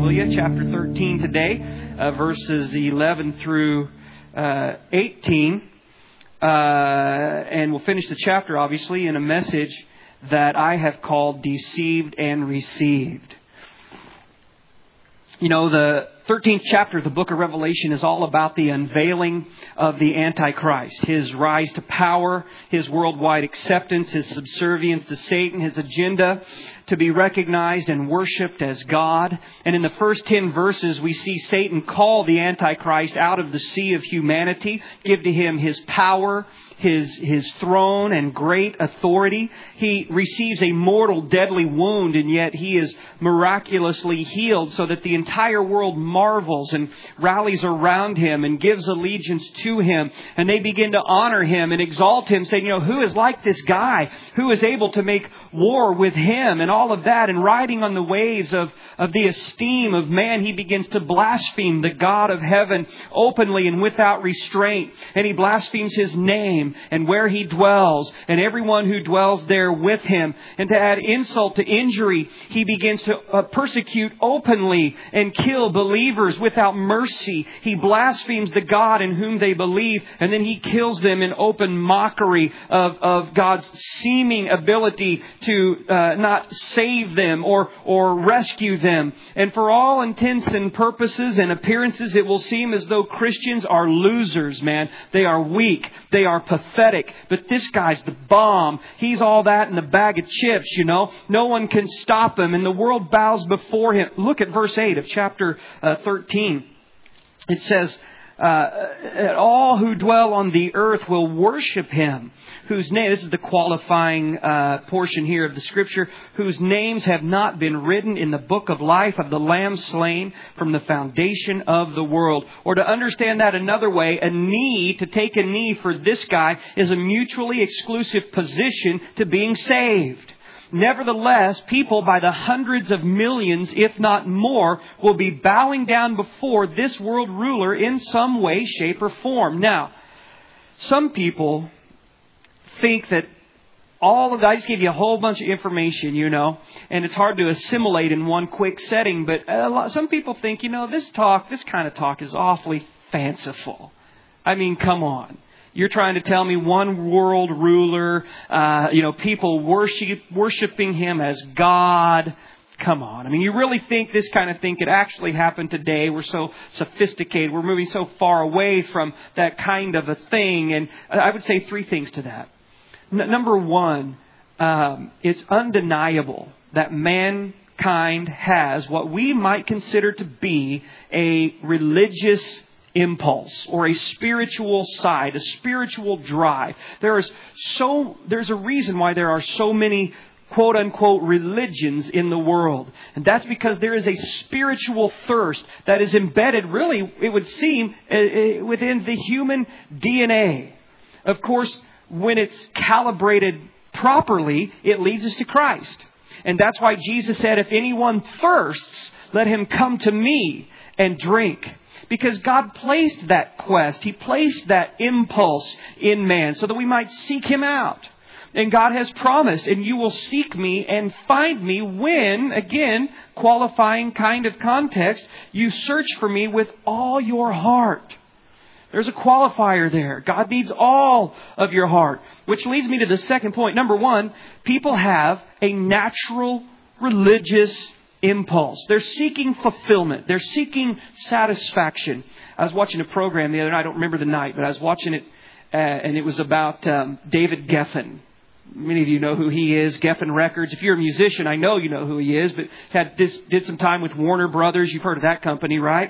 Hallelujah. Chapter 13 today, verses 11 through 18. And we'll finish the chapter, obviously, in a message that I have called Deceived and Received. You know, the 13th chapter of the book of Revelation is all about the unveiling of the Antichrist, his rise to power, his worldwide acceptance, his subservience to Satan, his agenda to be recognized and worshipped as God. And in the first 10 verses, we see Satan call the Antichrist out of the sea of humanity, give to him his power, his throne and great authority. He receives a mortal, deadly wound, and yet he is miraculously healed so that the entire world marvels and rallies around him and gives allegiance to him. And they begin to honor him and exalt him, saying, you know, who is like this guy? Who is able to make war with him? And all of that. And riding on the waves of the esteem of man, he begins to blaspheme the God of heaven openly and without restraint. And he blasphemes his name and where he dwells and everyone who dwells there with him. And to add insult to injury, he begins to persecute openly and kill believers without mercy. He blasphemes the God in whom they believe, and then he kills them in open mockery of God's seeming ability to not save them or rescue them. And for all intents and purposes and appearances, it will seem as though Christians are losers, man. They are weak. They are pathetic. But this guy's the bomb. He's all that in a bag of chips, you know. No one can stop him, and the world bows before him. Look at verse 8 of chapter 13. It says, all who dwell on the earth will worship him, whose name, this is the qualifying portion here of the scripture, whose names have not been written in the book of life of the Lamb slain from the foundation of the world. Or to understand that another way, to take a knee for this guy is a mutually exclusive position to being saved. Nevertheless, people by the hundreds of millions, if not more, will be bowing down before this world ruler in some way, shape, or form. Now, some people think that I just gave you a whole bunch of information, you know, and it's hard to assimilate in one quick setting. But some people think, you know, this kind of talk is awfully fanciful. I mean, come on. You're trying to tell me one world ruler, people worshiping him as God. Come on. I mean, you really think this kind of thing could actually happen today? We're so sophisticated. We're moving so far away from that kind of a thing. And I would say 3 things to that. Number one, it's undeniable that mankind has what we might consider to be a religious impulse or a spiritual side, a spiritual drive. There's a reason why there are so many quote unquote religions in the world. And that's because there is a spiritual thirst that is embedded, really, it would seem, within the human DNA. Of course, when it's calibrated properly, it leads us to Christ. And that's why Jesus said, if anyone thirsts, let him come to me and drink. Because God placed that quest. He placed that impulse in man so that we might seek him out. And God has promised, and you will seek me and find me when, again, qualifying kind of context, you search for me with all your heart. There's a qualifier there. God needs all of your heart. Which leads me to the second point. Number one, people have a natural religious impulse. They're seeking fulfillment. They're seeking satisfaction. I was watching a program the other night. I don't remember the night, but I was watching it, and it was about David Geffen. Many of you know who he is. Geffen Records. If you're a musician, I know you know who he is, but did some time with Warner Brothers. You've heard of that company, right?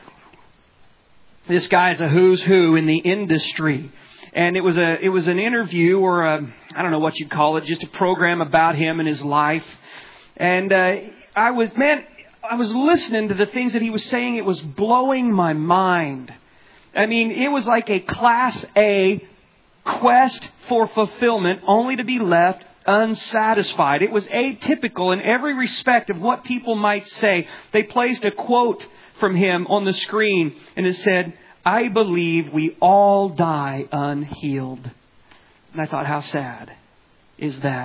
This guy is a who's who in the industry. And it was an interview, or I don't know what you'd call it, just a program about him and his life. And I was listening to the things that he was saying. It was blowing my mind. I mean, it was like a Class A quest for fulfillment, only to be left unsatisfied. It was atypical in every respect of what people might say. They placed a quote from him on the screen, and it said, I believe we all die unhealed. And I thought, how sad is that?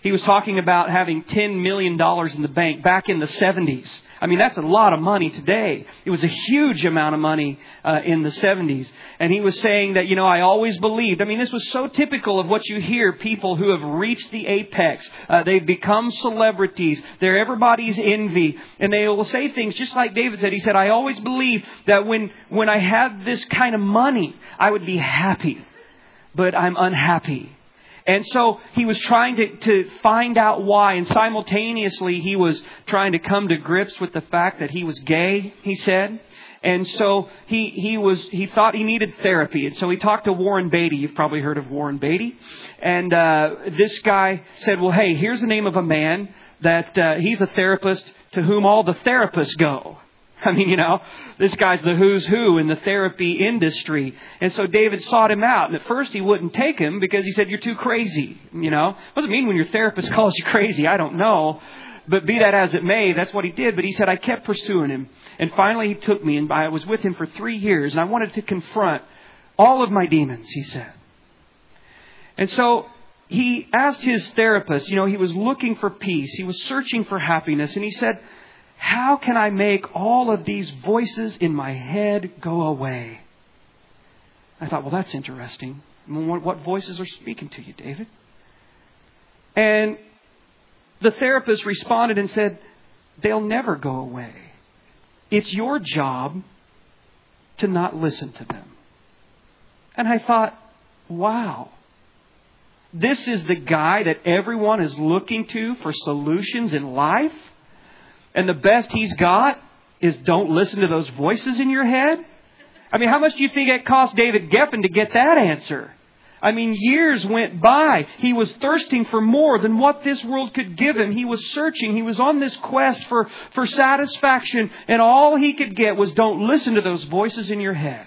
He was talking about having $10 million in the bank back in the 70s. I mean, that's a lot of money today. It was a huge amount of money in the 70s. And he was saying that, I always believed. I mean, this was so typical of what you hear, people who have reached the apex. They've become celebrities. They're everybody's envy. And they will say things just like David said. He said, I always believed that when I had this kind of money, I would be happy. But I'm unhappy. And so he was trying to find out why. And simultaneously, he was trying to come to grips with the fact that he was gay, he said. And so he thought he needed therapy. And so he talked to Warren Beatty. You've probably heard of Warren Beatty. And this guy said, well, hey, here's the name of a man that he's a therapist to whom all the therapists go. I mean, this guy's the who's who in the therapy industry. And so David sought him out. And at first he wouldn't take him because he said, you're too crazy. What does it mean when your therapist calls you crazy? I don't know. But be that as it may, that's what he did. But he said, I kept pursuing him. And finally he took me, and I was with him for 3 years. And I wanted to confront all of my demons, he said. And so he asked his therapist, he was looking for peace. He was searching for happiness. And he said, how can I make all of these voices in my head go away? I thought, well, that's interesting. What voices are speaking to you, David? And the therapist responded and said, they'll never go away. It's your job to not listen to them. And I thought, wow. This is the guy that everyone is looking to for solutions in life? And the best he's got is don't listen to those voices in your head? I mean, how much do you think it cost David Geffen to get that answer? I mean, years went by. He was thirsting for more than what this world could give him. He was searching. He was on this quest for satisfaction. And all he could get was don't listen to those voices in your head.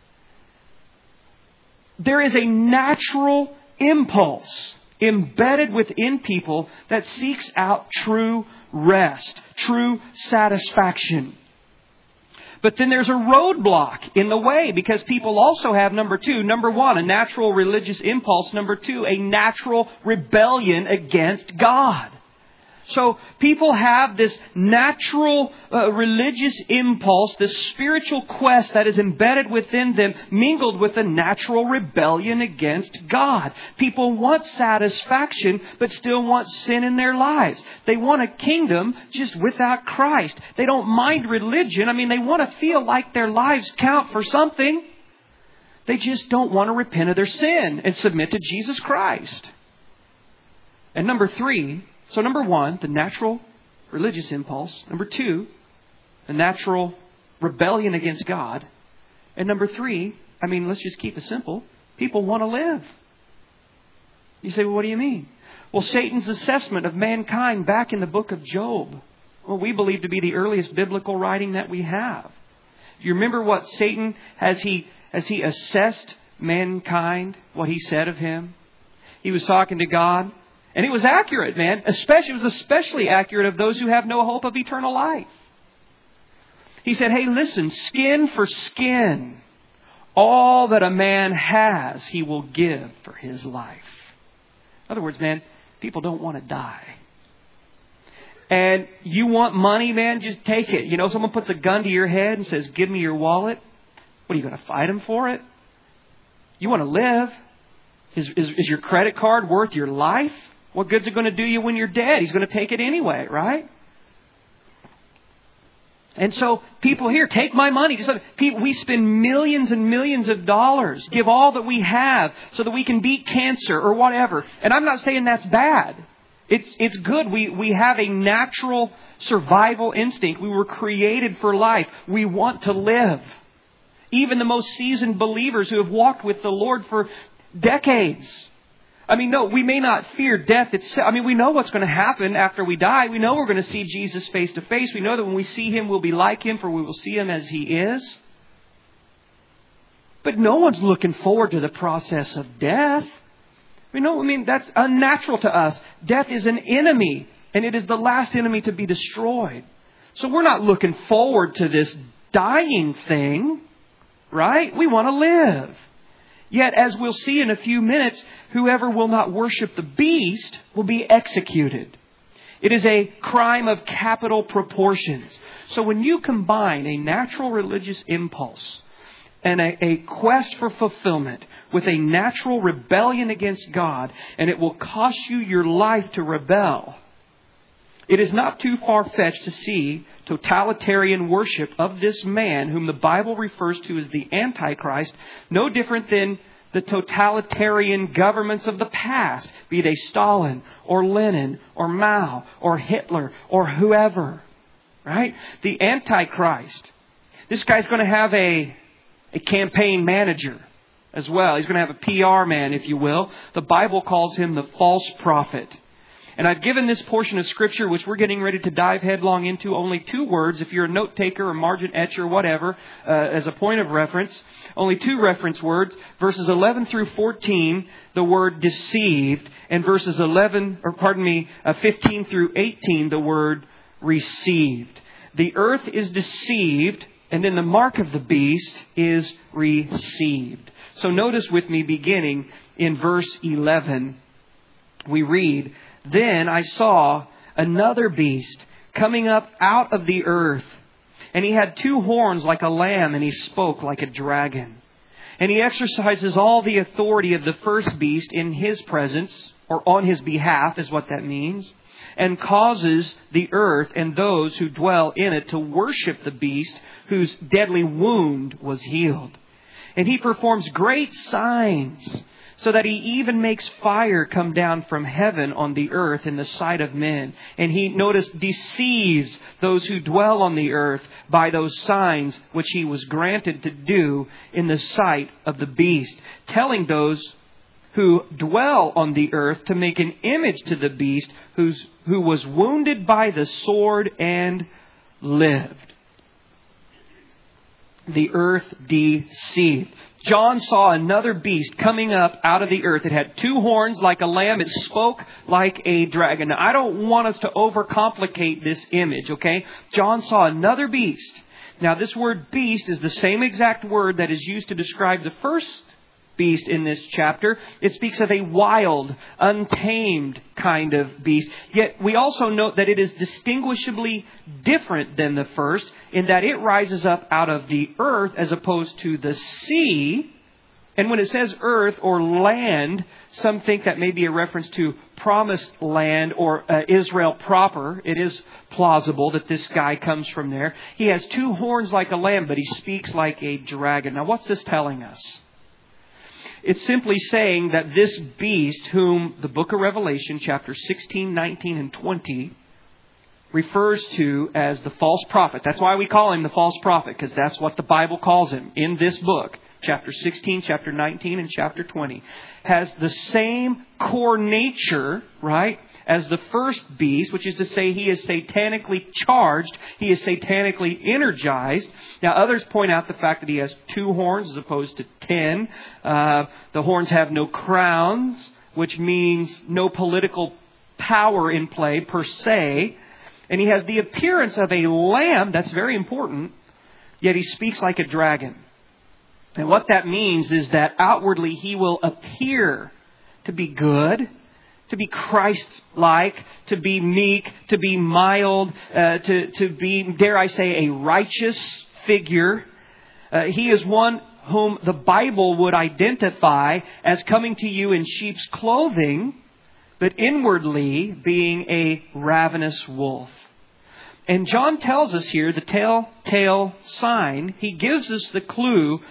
There is a natural impulse embedded within people that seeks out true rest, true satisfaction. But then there's a roadblock in the way because people also have number one, a natural religious impulse. Number two, a natural rebellion against God. So people have this natural religious impulse, this spiritual quest that is embedded within them, mingled with a natural rebellion against God. People want satisfaction, but still want sin in their lives. They want a kingdom just without Christ. They don't mind religion. I mean, they want to feel like their lives count for something. They just don't want to repent of their sin and submit to Jesus Christ. And number three, so number one, the natural religious impulse. Number two, the natural rebellion against God. And number three, let's just keep it simple. People want to live. You say, well, what do you mean? Well, Satan's assessment of mankind back in the book of Job, we believe to be the earliest biblical writing that we have. Do you remember what Satan, as he assessed mankind, what he said of him? He was talking to God. And it was accurate, man. It was especially accurate of those who have no hope of eternal life. He said, hey, listen, skin for skin. All that a man has, he will give for his life. In other words, man, people don't want to die. And you want money, man, just take it. Someone puts a gun to your head and says, give me your wallet. What, are you going to fight him for it? You want to live. Is your credit card worth your life? What good's it going to do you when you're dead? He's going to take it anyway, right? And so people here, take my money. We spend millions and millions of dollars, give all that we have so that we can beat cancer or whatever. And I'm not saying that's bad. It's good. We have a natural survival instinct. We were created for life. We want to live. Even the most seasoned believers who have walked with the Lord for decades. No, we may not fear death itself. We know what's going to happen after we die. We know we're going to see Jesus face to face. We know that when we see Him, we'll be like Him, for we will see Him as He is. But no one's looking forward to the process of death. That's unnatural to us. Death is an enemy, and it is the last enemy to be destroyed. So we're not looking forward to this dying thing, right? We want to live. Yet, as we'll see in a few minutes, whoever will not worship the beast will be executed. It is a crime of capital proportions. So when you combine a natural religious impulse and a quest for fulfillment with a natural rebellion against God, and it will cost you your life to rebel, it is not too far-fetched to see totalitarian worship of this man whom the Bible refers to as the Antichrist, no different than the totalitarian governments of the past, be they Stalin or Lenin or Mao or Hitler or whoever, right? The Antichrist. This guy's going to have a campaign manager as well. He's going to have a PR man, if you will. The Bible calls him the false prophet. And I've given this portion of Scripture, which we're getting ready to dive headlong into, only 2 words. If you're a note taker or margin etcher or whatever, as a point of reference, only 2 reference words. Verses 11 through 14, the word deceived, and verses 15 through 18, the word received. The earth is deceived, and then the mark of the beast is received. So notice with me, beginning in verse 11, we read, "Then I saw another beast coming up out of the earth. And he had 2 horns like a lamb, and he spoke like a dragon. And he exercises all the authority of the first beast in his presence," or on his behalf is what that means, "and causes the earth and those who dwell in it to worship the beast whose deadly wound was healed. And he performs great signs, so that he even makes fire come down from heaven on the earth in the sight of men. And he, notice, deceives those who dwell on the earth by those signs which he was granted to do in the sight of the beast, telling those who dwell on the earth to make an image to the beast who was wounded by the sword and lived." The earth deceived. John saw another beast coming up out of the earth. It had 2 horns like a lamb. It spoke like a dragon. Now, I don't want us to overcomplicate this image, okay? John saw another beast. Now, this word beast is the same exact word that is used to describe the first beast in this chapter. It speaks of a wild, untamed kind of beast. Yet we also note that it is distinguishably different than the first in that it rises up out of the earth as opposed to the sea. And when it says earth or land, some think that may be a reference to promised land or Israel proper. It is plausible that this guy comes from there. He has 2 horns like a lamb, but he speaks like a dragon. Now, what's this telling us? It's simply saying that this beast, whom the book of Revelation, chapters 16, 19, and 20, refers to as the false prophet. That's why we call him the false prophet, because that's what the Bible calls him in this book. Chapter 16, chapter 19, and chapter 20. Has the same core nature, right, as the first beast, which is to say he is satanically charged. He is satanically energized. Now, others point out the fact that he has 2 horns as opposed to 10. The horns have no crowns, which means no political power in play per se. And he has the appearance of a lamb. That's very important. Yet he speaks like a dragon. And what that means is that outwardly he will appear to be good, to be Christ-like, to be meek, to be mild, to be, dare I say, a righteous figure. He is one whom the Bible would identify as coming to you in sheep's clothing, but inwardly being a ravenous wolf. And John tells us here the telltale sign. He gives us the clue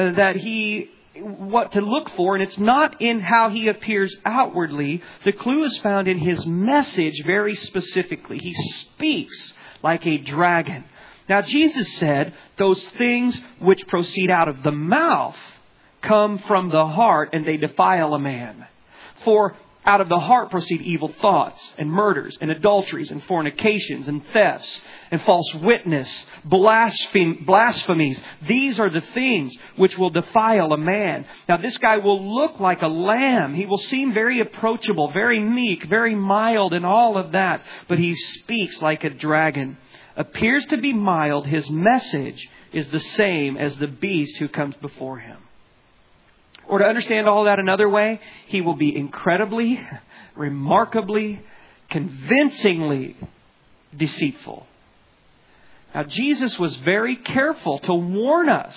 what to look for, and it's not in how he appears outwardly. The clue is found in his message very specifically. He speaks like a dragon. Now, Jesus said, "Those things which proceed out of the mouth come from the heart, and they defile a man. For out of the heart proceed evil thoughts and murders and adulteries and fornications and thefts and false witness, blasphemies. These are the things which will defile a man." Now, this guy will look like a lamb. He will seem very approachable, very meek, very mild and all of that. But he speaks like a dragon. Appears to be mild. His message is the same as the beast who comes before him. Or to understand all that another way, He will be incredibly, remarkably, convincingly deceitful. Now, Jesus was very careful to warn us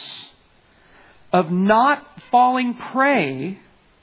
of not falling prey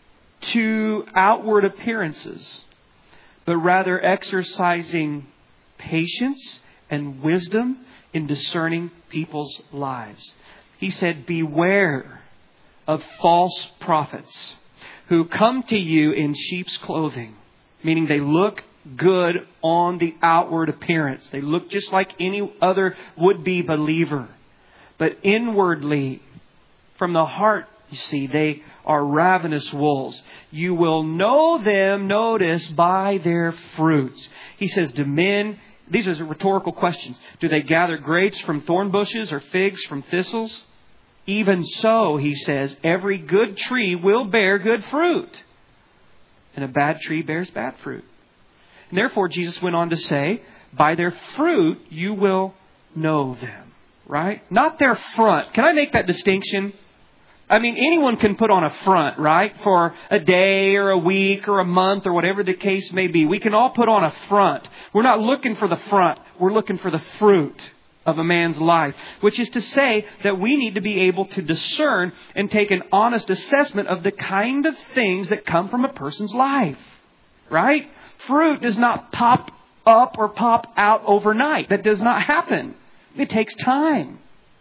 to outward appearances, but rather exercising patience and wisdom in discerning people's lives. He said, beware of false prophets who come to you in sheep's clothing, meaning they look good on the outward appearance. They look just like any other would-be believer. But inwardly, from the heart, you see, they are ravenous wolves. You will know them, notice, by their fruits. He says, do men, these are rhetorical questions, do they gather grapes from thorn bushes or figs from thistles? Even so, he says, every good tree will bear good fruit, and a bad tree bears bad fruit. And therefore, Jesus went on to say, by their fruit you will know them. Right? Not their front. Can I make that distinction? I mean, anyone can put on a front, right? For a day or a week or a month or whatever the case may be. We can all put on a front. We're not looking for the front. We're looking for the fruit of a man's life. Which is to say that we need to be able to discern and take an honest assessment of the kind of things that come from a person's life. Right? Fruit does not pop up or pop out overnight. That does not happen. It takes time.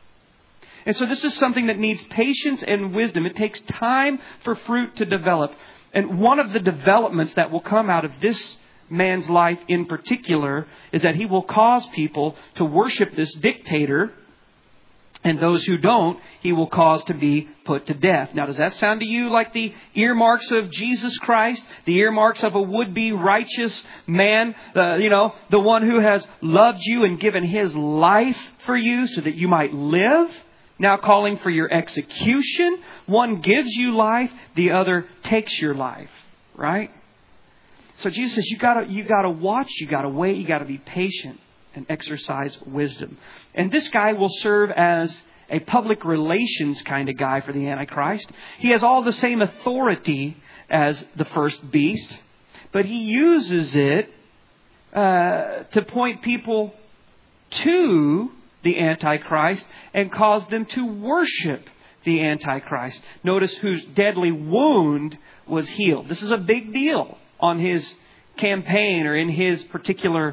And so this is something that needs patience and wisdom. It takes time for fruit to develop. And one of the developments that will come out of this man's life in particular is that he will cause people to worship this dictator. And those who don't, he will cause to be put to death. Now, does that sound to you like the earmarks of Jesus Christ? The earmarks of a would-be righteous man? The one who has loved you and given His life for you so that you might live? Now calling for your execution. One gives you life, the other takes your life. Right? So Jesus says, you gotta watch, you gotta wait, you gotta be patient and exercise wisdom. And this guy will serve as a public relations kind of guy for the Antichrist. He has all the same authority as the first beast, but he uses it to point people to the Antichrist and cause them to worship the Antichrist. Notice whose deadly wound was healed. This is a big deal on his campaign or in his particular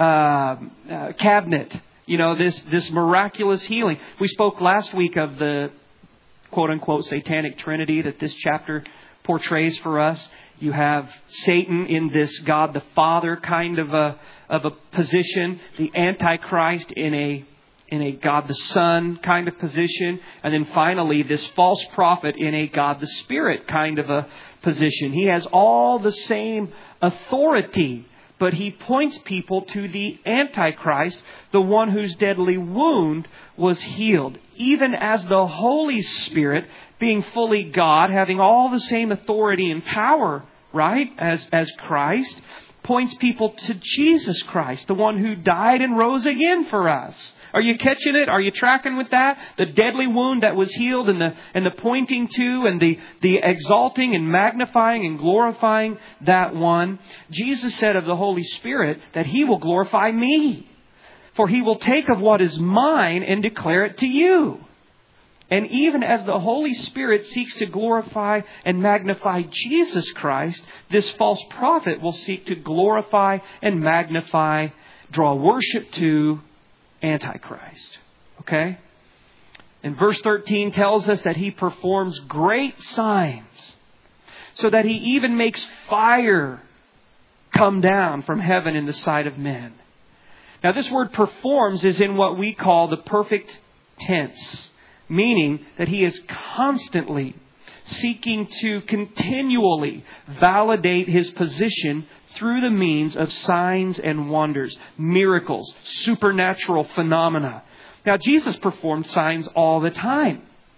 cabinet. This miraculous healing. We spoke last week of the quote-unquote satanic trinity that this chapter portrays for us. You have Satan in this God the Father kind of a position, the Antichrist in a God the Son kind of position, and then finally this false prophet in a God the Spirit kind of a position. He has all the same authority, but he points people to the Antichrist, the one whose deadly wound was healed. Even as the Holy Spirit, being fully God, having all the same authority and power, right, as Christ, points people to Jesus Christ, the one who died and rose again for us. Are you catching it? Are you tracking with that? The deadly wound that was healed and the pointing to and the exalting and magnifying and glorifying that one. Jesus said of the Holy Spirit that He will glorify me. For He will take of what is mine and declare it to you. And even as the Holy Spirit seeks to glorify and magnify Jesus Christ, this false prophet will seek to glorify and magnify, draw worship to Antichrist. Okay? And verse 13 tells us that he performs great signs, so that he even makes fire come down from heaven in the sight of men. Now this word performs is in what we call the perfect tense, meaning that he is constantly seeking to continually validate his position through the means of signs and wonders, miracles, supernatural phenomena. Now, Jesus performed signs all the time.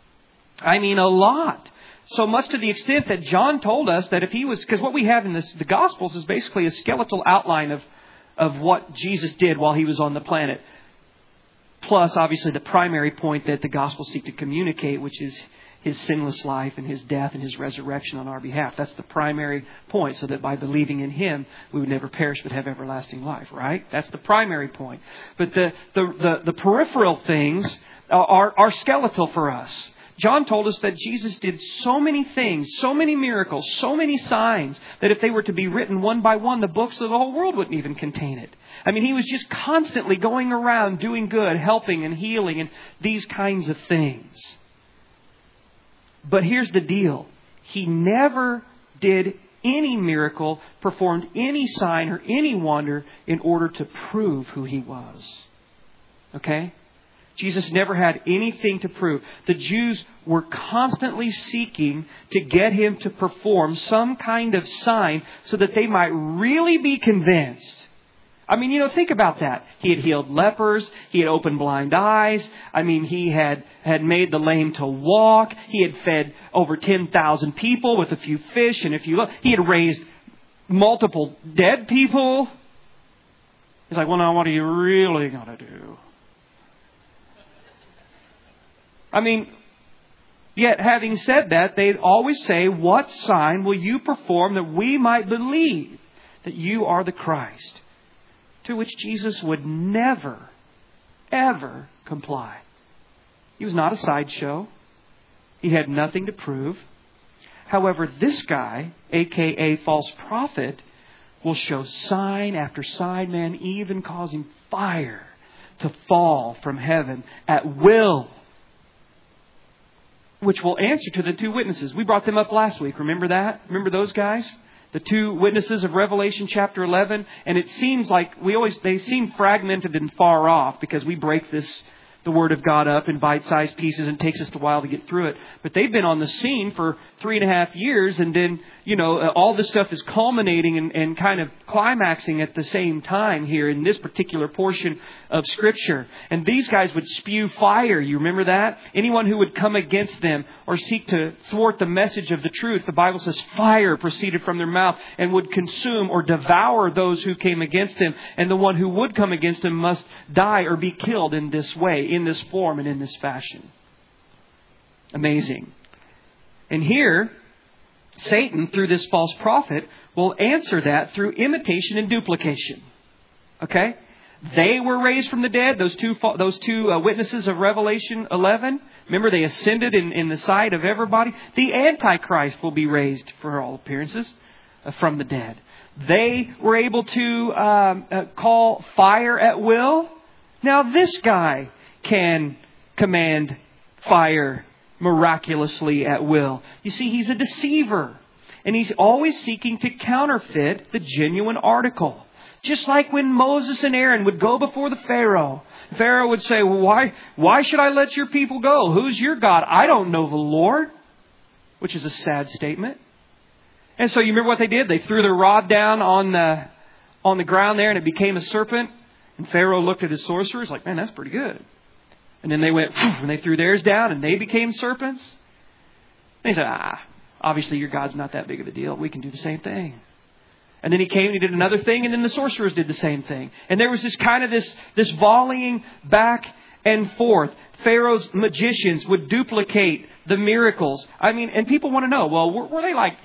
I mean, a lot. So much to the extent that John told us that if he was, because what we have in the Gospels is basically a skeletal outline of what Jesus did while he was on the planet. Plus, obviously, the primary point that the Gospels seek to communicate, which is His sinless life and His death and His resurrection on our behalf. That's the primary point, so that by believing in Him, we would never perish but have everlasting life, right? That's the primary point. But the peripheral things are skeletal for us. John told us that Jesus did so many things, so many miracles, so many signs, that if they were to be written one by one, the books of the whole world wouldn't even contain it. I mean, He was just constantly going around doing good, helping and healing and these kinds of things. But here's the deal. He never did any miracle, performed any sign or any wonder in order to prove who He was. Okay? Jesus never had anything to prove. The Jews were constantly seeking to get Him to perform some kind of sign so that they might really be convinced. I mean, think about that. He had healed lepers. He had opened blind eyes. I mean, He had made the lame to walk. He had fed over 10,000 people with a few fish and a few... He had raised multiple dead people. He's like, well, now what are you really going to do? I mean, yet having said that, they'd always say, what sign will you perform that we might believe that you are the Christ? To which Jesus would never, ever comply. He was not a sideshow. He had nothing to prove. However, this guy, a.k.a. false prophet, will show sign after sign, man, even causing fire to fall from heaven at will, which will answer to the two witnesses. We brought them up last week. Remember that? Remember those guys? The two witnesses of Revelation chapter 11. And it seems like they seem fragmented and far off because we break the Word of God up in bite-sized pieces and it takes us a while to get through it. But they've been on the scene for 3.5 years, and then, all this stuff is culminating and kind of climaxing at the same time here in this particular portion of Scripture. And these guys would spew fire. You remember that? Anyone who would come against them or seek to thwart the message of the truth, the Bible says fire proceeded from their mouth and would consume or devour those who came against them. And the one who would come against them must die or be killed in this way, in this form and in this fashion. Amazing. And here, Satan, through this false prophet, will answer that through imitation and duplication. Okay? They were raised from the dead, those two witnesses of Revelation 11. Remember, they ascended in the sight of everybody. The Antichrist will be raised, for all appearances, from the dead. They were able to call fire at will. Now this guy can command fire miraculously at will. You see, he's a deceiver. And he's always seeking to counterfeit the genuine article. Just like when Moses and Aaron would go before the Pharaoh. Pharaoh would say, well, why should I let your people go? Who's your God? I don't know the Lord. Which is a sad statement. And so you remember what they did? They threw their rod down on the ground there and it became a serpent. And Pharaoh looked at his sorcerers like, man, that's pretty good. And then they went, and they threw theirs down and they became serpents. And he said, obviously your God's not that big of a deal. We can do the same thing. And then he came and he did another thing, and then the sorcerers did the same thing. And there was this volleying back and forth. Pharaoh's magicians would duplicate the miracles. I mean, and people want to know, well, were they like,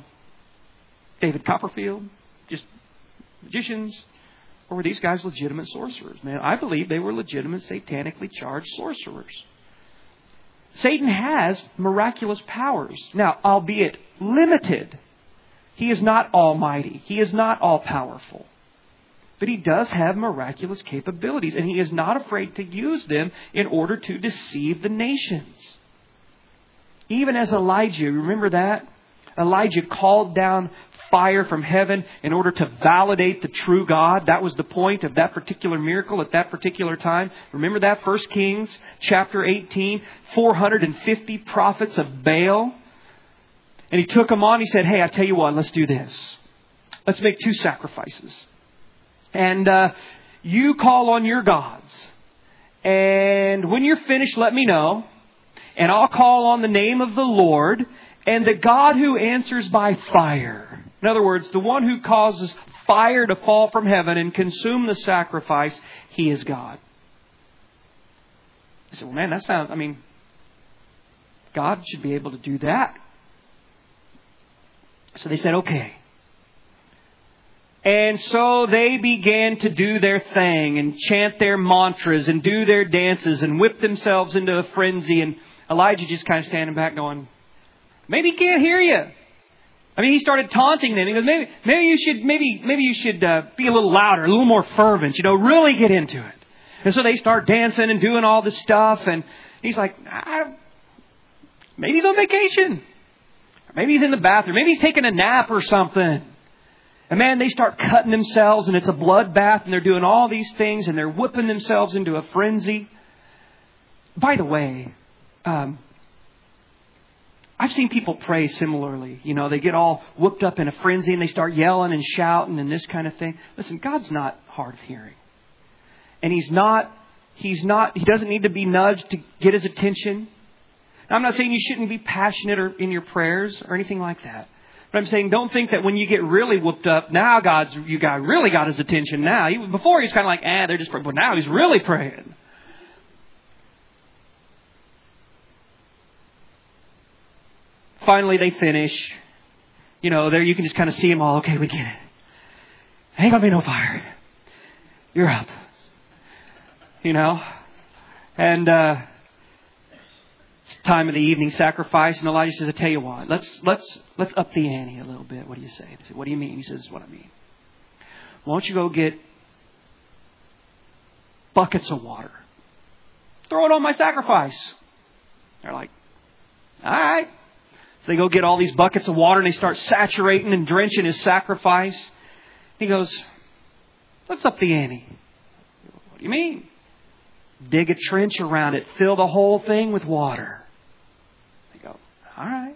David Copperfield? Just magicians? Or were these guys legitimate sorcerers? Man, I believe they were legitimate, satanically charged sorcerers. Satan has miraculous powers. Now, albeit limited. He is not almighty. He is not all-powerful. But he does have miraculous capabilities, and he is not afraid to use them in order to deceive the nations. Even as Elijah, remember that? Elijah called down fire from heaven in order to validate the true God. That was the point of that particular miracle at that particular time. Remember that? 1 Kings chapter 18, 450 prophets of Baal. And he took them on. He said, hey, I tell you what, let's do this. Let's make 2 sacrifices. And you call on your gods. And when you're finished, let me know. And I'll call on the name of the Lord and the God who answers by fire. In other words, the one who causes fire to fall from heaven and consume the sacrifice, he is God. I said, well, man, that sounds, God should be able to do that. So they said, okay. And so they began to do their thing and chant their mantras and do their dances and whip themselves into a frenzy. And Elijah just kind of standing back going, maybe he can't hear you. I mean, he started taunting them. He goes, maybe you should be a little louder, a little more fervent, really get into it. And so they start dancing and doing all this stuff. And he's like, maybe he's on vacation. Maybe he's in the bathroom. Maybe he's taking a nap or something. And man, they start cutting themselves and it's a bloodbath and they're doing all these things and they're whipping themselves into a frenzy. By the way, I've seen people pray similarly. They get all whooped up in a frenzy and they start yelling and shouting and this kind of thing. Listen, God's not hard of hearing. And He doesn't need to be nudged to get His attention. Now, I'm not saying you shouldn't be passionate in your prayers or anything like that. But I'm saying don't think that when you get really whooped up, now you really got His attention now. Before He's kind of like, they're just praying. But now He's really praying. Finally, they finish. There you can just kind of see them all. Okay, we get it. Ain't gonna be no fire. You're up. And it's time of the evening sacrifice, and Elijah says, I tell you what, let's up the ante a little bit. What do you say? They say, what do you mean? He says, this is what I mean. Why don't you go get buckets of water? Throw it on my sacrifice. They're like, all right. So they go get all these buckets of water and they start saturating and drenching his sacrifice. He goes, let's up the ante. What do you mean? Dig a trench around it. Fill the whole thing with water. They go, all right.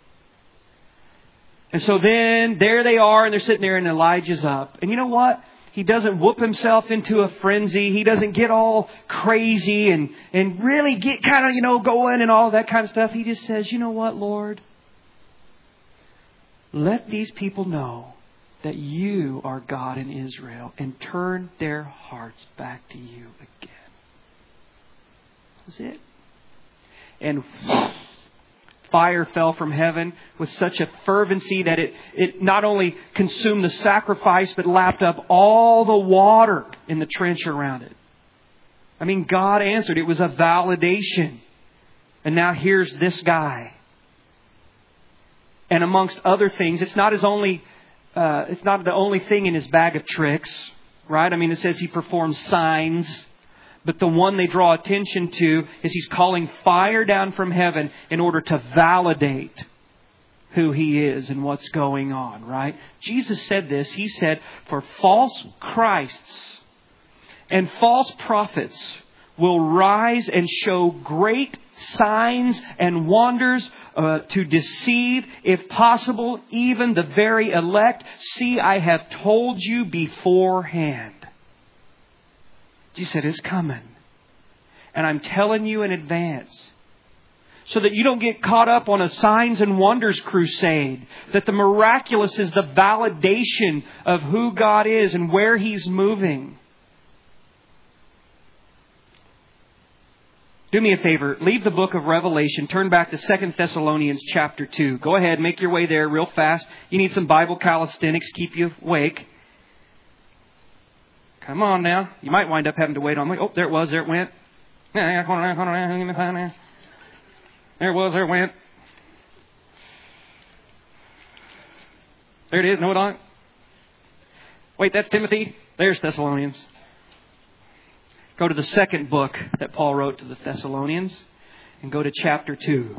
And so then there they are and they're sitting there and Elijah's up. And you know what? He doesn't whoop himself into a frenzy. He doesn't get all crazy and really get kind of, going and all that kind of stuff. He just says, you know what, Lord? Let these people know that you are God in Israel and turn their hearts back to you again. That was it. And fire fell from heaven with such a fervency that it not only consumed the sacrifice, but lapped up all the water in the trench around it. I mean, God answered. It was a validation. And now here's this guy. And amongst other things, it's not the only thing in his bag of tricks, right? I mean, it says he performs signs. But the one they draw attention to is he's calling fire down from heaven in order to validate who He is and what's going on, right? Jesus said this. He said, for false Christs and false prophets will rise and show great signs and wonders to deceive, if possible, even the very elect. See, I have told you beforehand. Jesus said, it's coming. And I'm telling you in advance. So that you don't get caught up on a signs and wonders crusade. That the miraculous is the validation of who God is and where He's moving. Do me a favor. Leave the book of Revelation. Turn back to 2 Thessalonians chapter 2. Go ahead. Make your way there real fast. You need some Bible calisthenics. Keep you awake. Come on now. You might wind up having to wait on. Oh, there it was. There it went. There it was. There it went. There it is. No, it don't. Wait, that's Timothy. There's Thessalonians. Go to the second book that Paul wrote to the Thessalonians and go to chapter 2.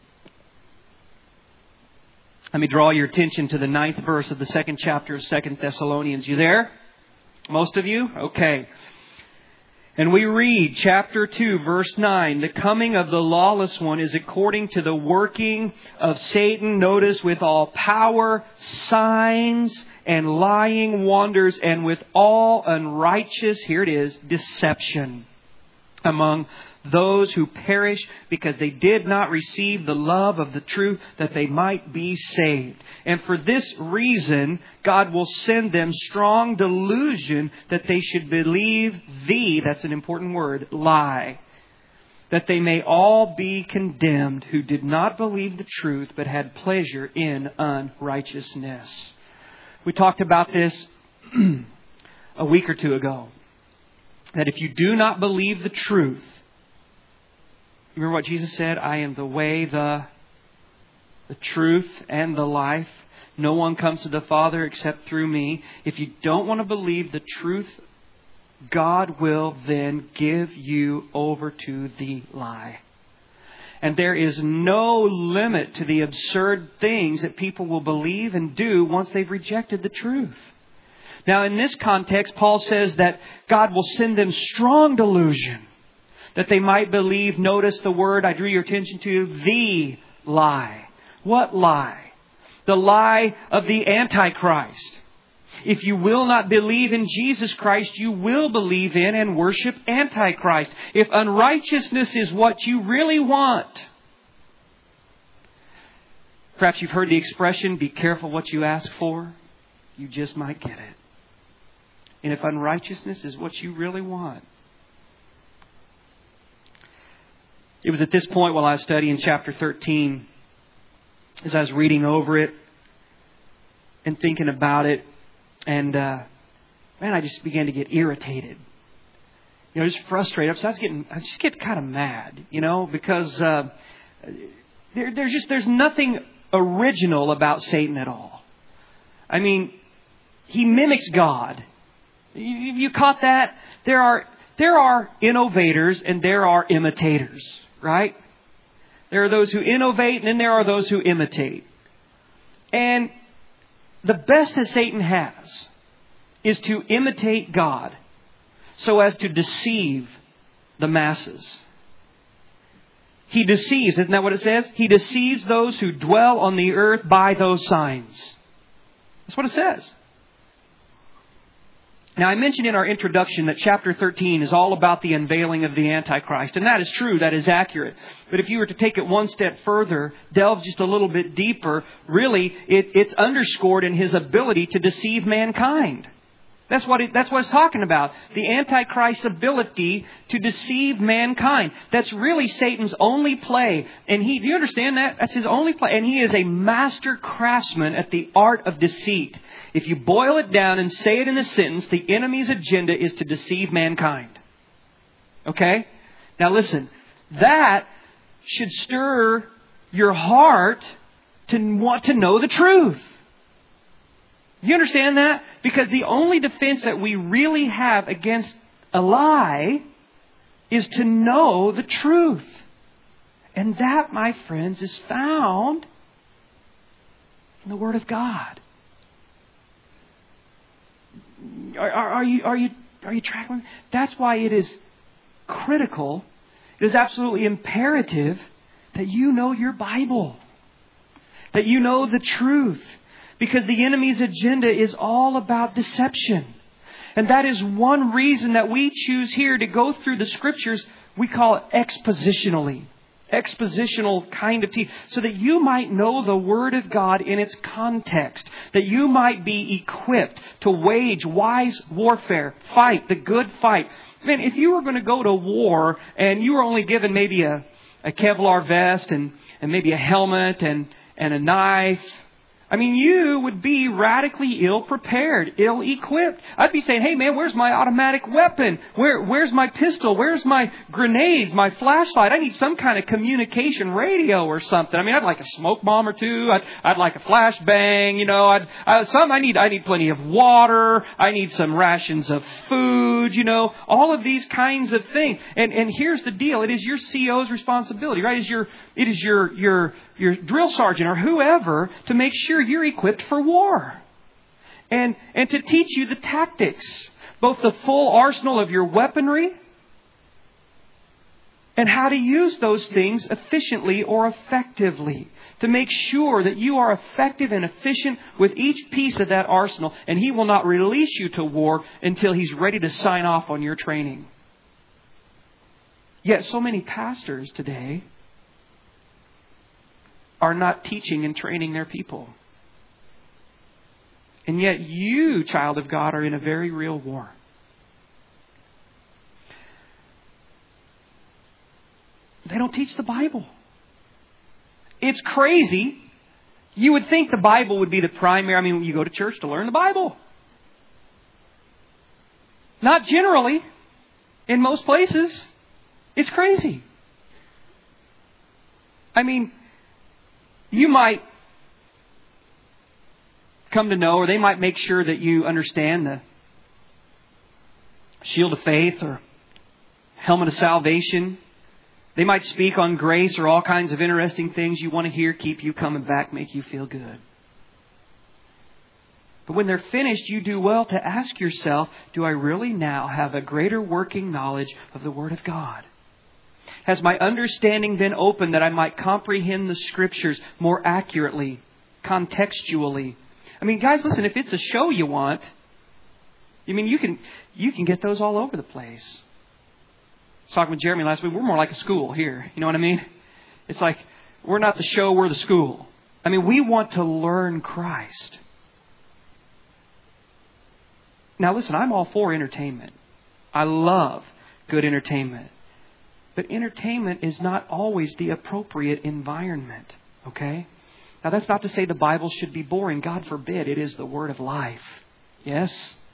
Let me draw your attention to the 9th verse of the 2nd chapter of 2 Thessalonians. You there? Most of you? Okay. And we read chapter 2, verse 9. The coming of the lawless one is according to the working of Satan. Notice, with all power, signs, and lying wonders, and with all unrighteous, here it is, deception among those who perish because they did not receive the love of the truth that they might be saved. And for this reason, God will send them strong delusion that they should believe that's an important word, lie. that they may all be condemned who did not believe the truth, but had pleasure in unrighteousness. We talked about this a week or two ago. That if you do not believe the truth, you remember what Jesus said? I am the way, the truth, and the life. No one comes to the Father except through me. If you don't want to believe the truth, God will then give you over to the lie. And there is no limit to the absurd things that people will believe and do once they've rejected the truth. Now, in this context, Paul says that God will send them strong delusion, that they might believe, notice the word I drew your attention to, the lie. What lie? The lie of the Antichrist. If you will not believe in Jesus Christ, you will believe in and worship Antichrist. If unrighteousness is what you really want, perhaps you've heard the expression, be careful what you ask for, you just might get it. And if unrighteousness is what you really want. It was at this point while I was studying chapter 13, as I was reading over it and thinking about it, and I just began to get irritated. Just frustrated. So I just get kind of mad, because there's nothing original about Satan at all. I mean, he mimics God. You caught that? There are innovators and there are imitators, right? There are those who innovate and then there are those who imitate. And the best that Satan has is to imitate God so as to deceive the masses. He deceives, isn't that what it says? He deceives those who dwell on the earth by those signs. That's what it says. Now, I mentioned in our introduction that chapter 13 is all about the unveiling of the Antichrist. And that is true. That is accurate. But if you were to take it one step further, delve just a little bit deeper, really, it's underscored in his ability to deceive mankind. That's what it's talking about. The Antichrist's ability to deceive mankind. That's really Satan's only play. And do you understand that? That's his only play. And he is a master craftsman at the art of deceit. If you boil it down and say it in a sentence, the enemy's agenda is to deceive mankind. Okay? Now listen, that should stir your heart to want to know the truth. You understand that? Because the only defense that we really have against a lie is to know the truth. And that, my friends, is found in the Word of God. Are you tracking? That's why it is critical. It is absolutely imperative that you know your Bible. That you know the truth. Because the enemy's agenda is all about deception. And that is one reason that we choose here to go through the Scriptures. We call it expositionally. Expositional kind of teaching. So that you might know the Word of God in its context. That you might be equipped to wage wise warfare. Fight the good fight. Man, if you were going to go to war and you were only given maybe a Kevlar vest and maybe a helmet and a knife, I mean, you would be radically ill-prepared, ill-equipped. I'd be saying, hey man, where's my automatic weapon? Where's my pistol? Where's my grenades, my flashlight? I need some kind of communication radio or something. I mean, I'd like a smoke bomb or two. I'd like a flashbang, I need plenty of water. I need some rations of food, all of these kinds of things. And here's the deal. It is your CO's responsibility, right? It is your drill sergeant or whoever to make sure you're equipped for war. And to teach you the tactics, both the full arsenal of your weaponry and how to use those things efficiently or effectively. To make sure that you are effective and efficient with each piece of that arsenal. And He will not release you to war until He's ready to sign off on your training. Yet so many pastors today are not teaching and training their people. And yet you, child of God, are in a very real war. don't teach the Bible. It's crazy. You would think the Bible would be the primary. I mean, you go to church to learn the Bible. Not generally. In most places. It's crazy. I mean, you might come to know, or they might make sure that you understand the shield of faith or helmet of salvation. They might speak on grace or all kinds of interesting things you want to hear, keep you coming back, make you feel good. But when they're finished, you do well to ask yourself, do I really now have a greater working knowledge of the Word of God? Has my understanding been opened that I might comprehend the Scriptures more accurately, contextually? I mean, guys, listen, if it's a show you want, I mean, you can get those all over the place. I was talking with Jeremy last week. We're more like a school here. You know what I mean? It's like we're not the show, we're the school. I mean, we want to learn Christ. Now, listen, I'm all for entertainment. I love good entertainment. But entertainment is not always the appropriate environment. Okay? Now, that's not to say the Bible should be boring. God forbid. It is the Word of life. Yes?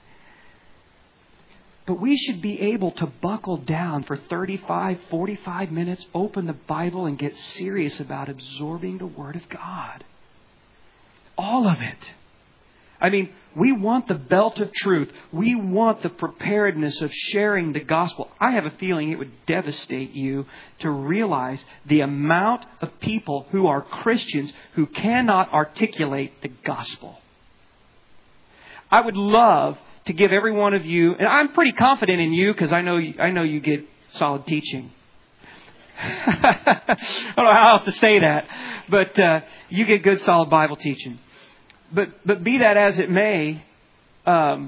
But we should be able to buckle down for 35, 45 minutes, open the Bible, and get serious about absorbing the Word of God. All of it. I mean, we want the belt of truth. We want the preparedness of sharing the gospel. I have a feeling it would devastate you to realize the amount of people who are Christians who cannot articulate the gospel. I would love to give every one of you, and I'm pretty confident in you because I know you get solid teaching. I don't know how else to say that, but you get good, solid Bible teaching. But be that as it may, I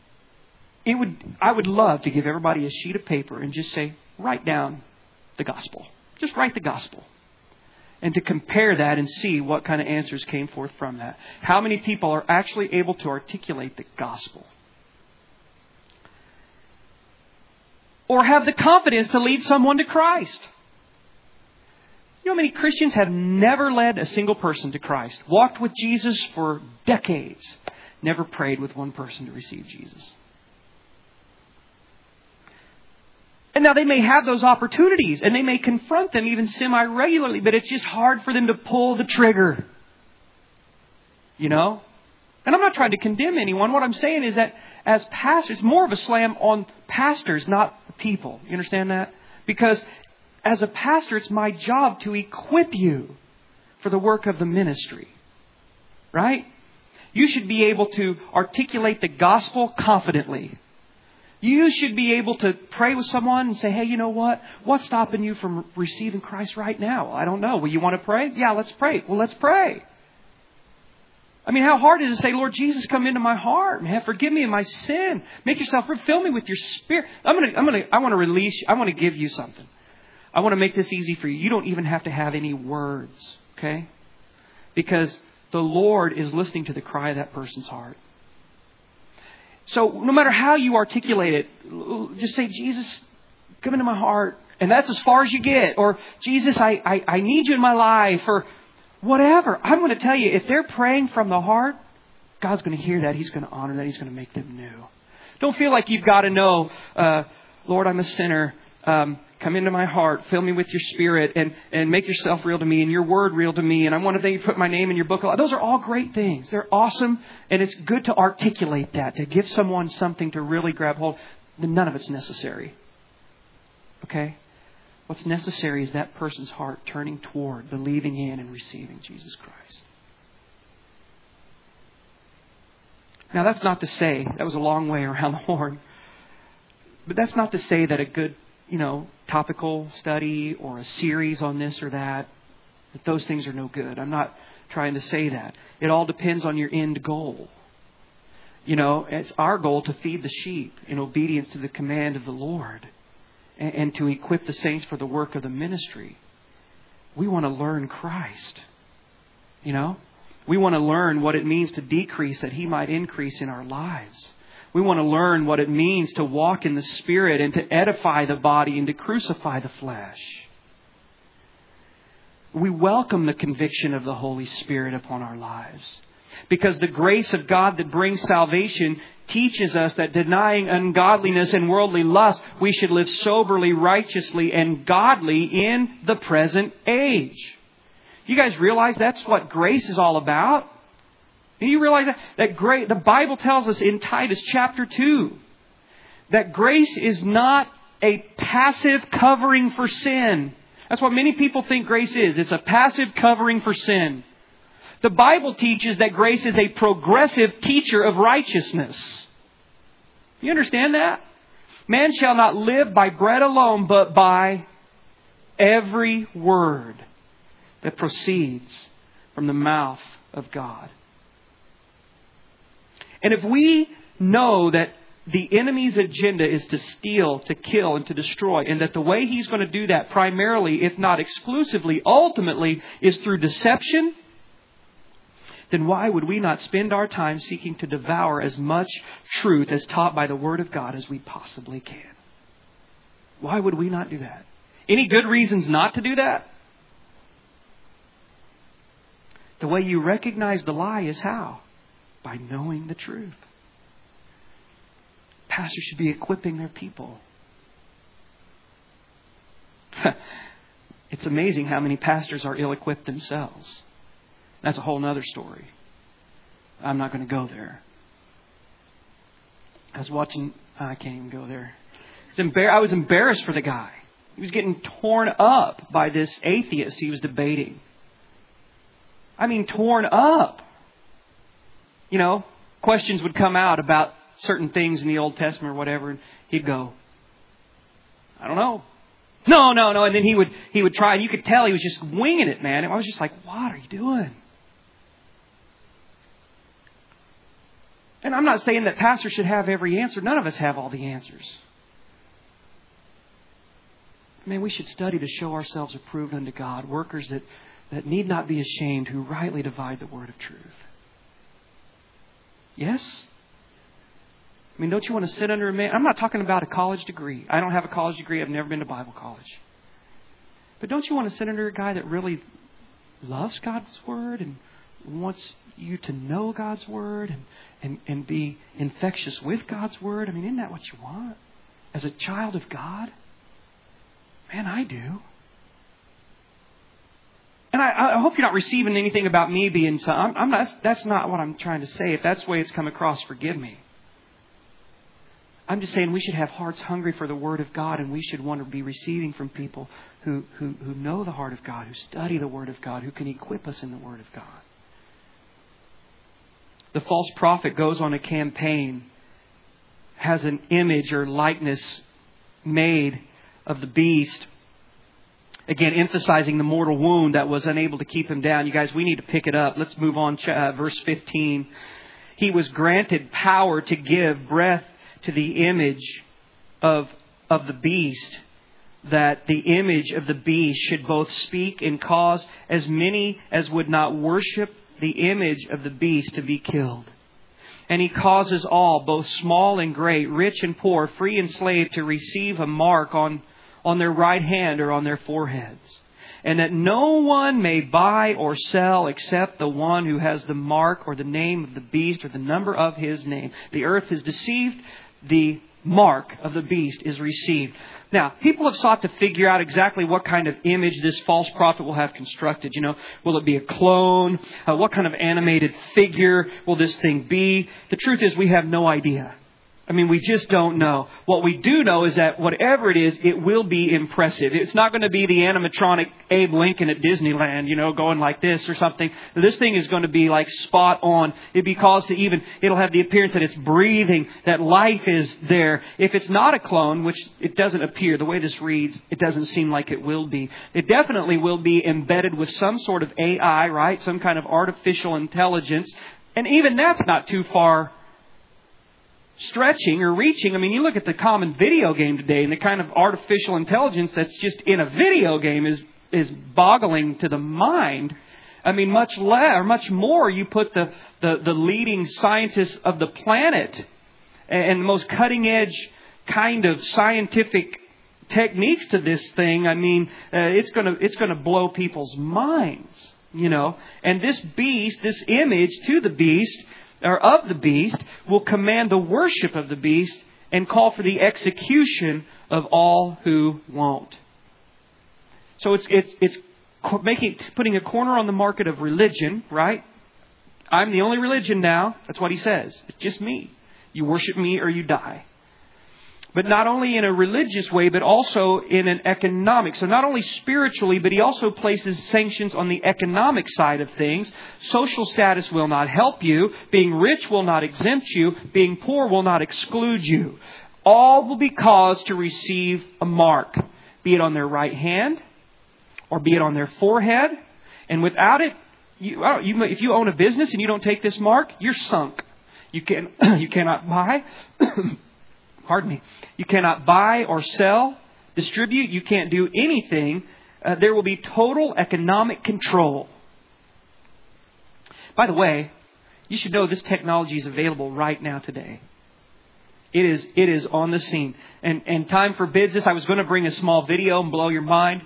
would love to give everybody a sheet of paper and just say, write down the gospel. Just write the gospel. And to compare that and see what kind of answers came forth from that. How many people are actually able to articulate the gospel? Or have the confidence to lead someone to Christ? You know how many Christians have never led a single person to Christ? Walked with Jesus for decades. Never prayed with one person to receive Jesus. And now they may have those opportunities and they may confront them even semi-regularly, but it's just hard for them to pull the trigger. You know? And I'm not trying to condemn anyone. What I'm saying is that as pastors, it's more of a slam on pastors, not the people. You understand that? Because as a pastor, it's my job to equip you for the work of the ministry. Right? You should be able to articulate the gospel confidently. You should be able to pray with someone and say, hey, you know what? What's stopping you from receiving Christ right now? I don't know. Well, you want to pray? Yeah, let's pray. Well, let's pray. I mean, how hard is it to say, Lord Jesus, come into my heart, man, forgive me of my sin. Make yourself, fill me with your Spirit. I want to release you. I want to give you something. I want to make this easy for you. You don't even have to have any words, okay? Because the Lord is listening to the cry of that person's heart. So no matter how you articulate it, just say, Jesus, come into my heart. And that's as far as you get. Or, Jesus, I need you in my life. Or whatever. I'm going to tell you, if they're praying from the heart, God's going to hear that. He's going to honor that. He's going to make them new. Don't feel like you've got to know, Lord, I'm a sinner. Come into my heart, fill me with your Spirit, and make yourself real to me and your word real to me. And I want to put my name in your book. Those are all great things. They're awesome. And it's good to articulate that, to give someone something to really grab hold. None of it's necessary. Okay? What's necessary is that person's heart turning toward, believing in and receiving Jesus Christ. Now, that's not to say, that was a long way around the horn, but that's not to say that a good, topical study or a series on this or that those things are no good. I'm not trying to say that. It all depends on your end goal. It's our goal to feed the sheep in obedience to the command of the Lord and to equip the saints for the work of the ministry. We want to learn Christ. We want to learn what it means to decrease that He might increase in our lives. We want to learn what it means to walk in the Spirit and to edify the body and to crucify the flesh. We welcome the conviction of the Holy Spirit upon our lives. Because the grace of God that brings salvation teaches us that denying ungodliness and worldly lust, we should live soberly, righteously, and godly in the present age. You guys realize that's what grace is all about? Do you realize that the Bible tells us in Titus chapter 2 that grace is not a passive covering for sin. That's what many people think grace is. It's a passive covering for sin. The Bible teaches that grace is a progressive teacher of righteousness. You understand that? Man shall not live by bread alone, but by every word that proceeds from the mouth of God. And if we know that the enemy's agenda is to steal, to kill, and to destroy, and that the way he's going to do that primarily, if not exclusively, ultimately, is through deception, then why would we not spend our time seeking to devour as much truth as taught by the Word of God as we possibly can? Why would we not do that? Any good reasons not to do that? The way you recognize the lie is how? By knowing the truth. Pastors should be equipping their people. It's amazing how many pastors are ill-equipped themselves. That's a whole other story. I'm not going to go there. I can't even go there. I was embarrassed for the guy. He was getting torn up by this atheist he was debating. I mean, torn up. You know, questions would come out about certain things in the Old Testament or whatever, and he'd go, I don't know. No. And then he would try, and you could tell he was just winging it, man. And I was just like, what are you doing? And I'm not saying that pastors should have every answer. None of us have all the answers. Man, we should study to show ourselves approved unto God, workers that need not be ashamed, who rightly divide the word of truth. Yes? I mean, don't you want to sit under a man? I'm not talking about a college degree. I don't have a college degree. I've never been to Bible college. But don't you want to sit under a guy that really loves God's Word and wants you to know God's Word and be infectious with God's Word? I mean, isn't that what you want? As a child of God? Man, I do. And I hope you're not receiving anything about me being I'm not. That's not what I'm trying to say. If that's the way it's come across, forgive me. I'm just saying we should have hearts hungry for the Word of God, and we should want to be receiving from people who know the heart of God, who study the Word of God, who can equip us in the Word of God. The false prophet goes on a campaign, has an image or likeness made of the beast. Again, emphasizing the mortal wound that was unable to keep him down. You guys, we need to pick it up. Let's move on. Verse 15. He was granted power to give breath to the image of the beast, that the image of the beast should both speak and cause as many as would not worship the image of the beast to be killed. And he causes all, both small and great, rich and poor, free and slave, to receive a mark on their right hand or on their foreheads. And that no one may buy or sell except the one who has the mark or the name of the beast or the number of his name. The earth is deceived. The mark of the beast is received. Now, people have sought to figure out exactly what kind of image this false prophet will have constructed. You know, will it be a clone? What kind of animated figure will this thing be? The truth is, we have no idea. I mean, we just don't know. What we do know is that whatever it is, it will be impressive. It's not going to be the animatronic Abe Lincoln at Disneyland, you know, going like this or something. This thing is going to be like spot on. It'll have the appearance that it's breathing, that life is there. If it's not a clone, which it doesn't appear, the way this reads, it doesn't seem like it will be. It definitely will be embedded with some sort of AI, right? Some kind of artificial intelligence. And even that's not too far stretching or reaching. I mean, you look at the common video game today, and the kind of artificial intelligence that's just in a video game is boggling to the mind. I mean, much more. You put the leading scientists of the planet and the most cutting edge kind of scientific techniques to this thing. I mean, it's gonna blow people's minds, you know. And this beast, this image to the beast, or of the beast, will command the worship of the beast and call for the execution of all who won't. So it's putting a corner on the market of religion, right? I'm the only religion now. That's what he says. It's just me. You worship me or you die. But not only in a religious way, but also in an economic. So not only spiritually, but he also places sanctions on the economic side of things. Social status will not help you. Being rich will not exempt you. Being poor will not exclude you. All will be caused to receive a mark, be it on their right hand or be it on their forehead. And without it, if you own a business and you don't take this mark, you're sunk. You cannot buy. Pardon me. You cannot buy or sell, distribute. You can't do anything. There will be total economic control. By the way, you should know this technology is available right now today. It is on the scene. And time forbids this. I was going to bring a small video and blow your mind,